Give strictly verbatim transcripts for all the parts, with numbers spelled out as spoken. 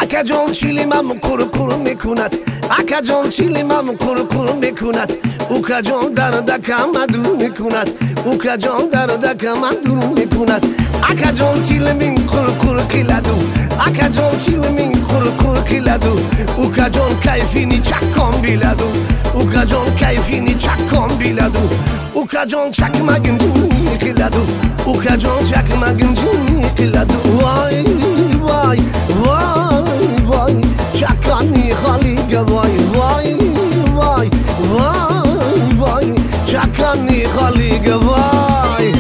اکا جان چیلیمم کرو کرو میکند اکا جان چیلیمم کرو کرو میکند اوکا جان دردکم دور میکند اوکا جان دردکم دور میکند اکا جان چیلیمین کرو کرو کلادو اکا جان چیلیمین کرو کرو کلادو اوکا جان کیفینی چکم بیلادو اوکا جان کیفینی چکم بیلادو اوکا جان چکمگن جونی کلادو اوکا جان چکمگن جونی کلادو وای وای وای وای چکانی خالی گوای وای وای وای وای چکانی خالی گوای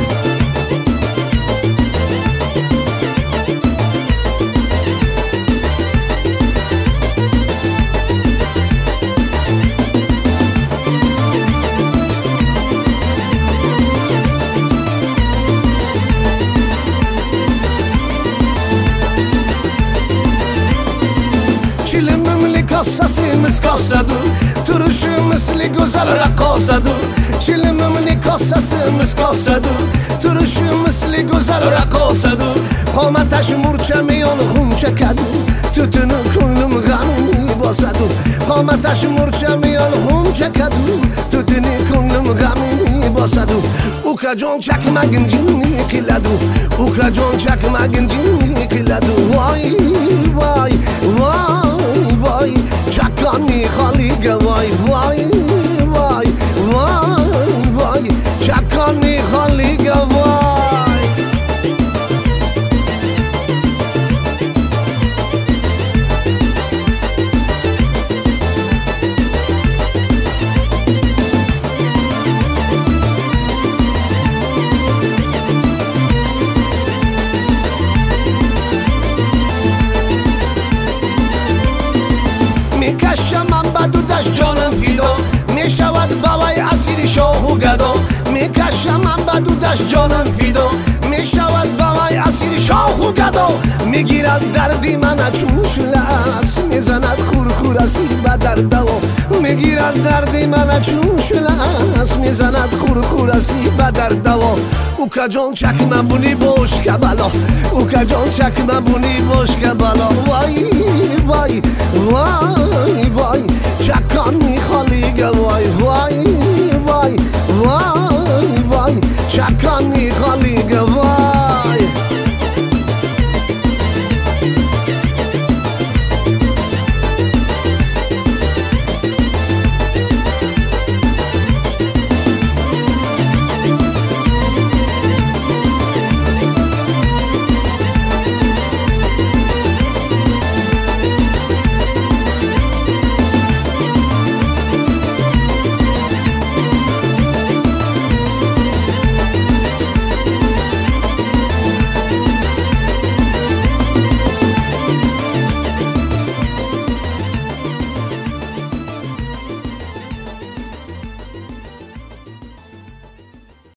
قصصي مسقصدو ترشو مثلي جوزل رقاصدو چلم مني قصص مسقصدو ترشو مثلي جوزل رقاصدو قامتش مرچه میان خون چکدو توتنو کنم غمی باسدو قامتش مرچه میان خون چکدو توتنی کنم غمی باسدو اوکا جان چکمگن جنی کلادو اوکا جان چکمگن جنی کلادو وای وای وای وای چکانی خالی گوای وای وای وای وای چکانی خالی گوای میکشم بدو دست جانم پیدا میشود بوای اسیر شاه و گدا میکشم بدو دست جانم پیدا میشود بوای اسیر شاه و گدا میگیرد دردی من چون شلس میزند خور خور اسیر بدر دوا میگیرد دردی من چون شلس میزند خور خور اسیر بدر دوا اوکا جان چکمه بونی باش که بلا اوکا جان چکمه بونی باش که بلا وای وای وای وای چکانی خالی گوای وای وای وای وای چکانی خالی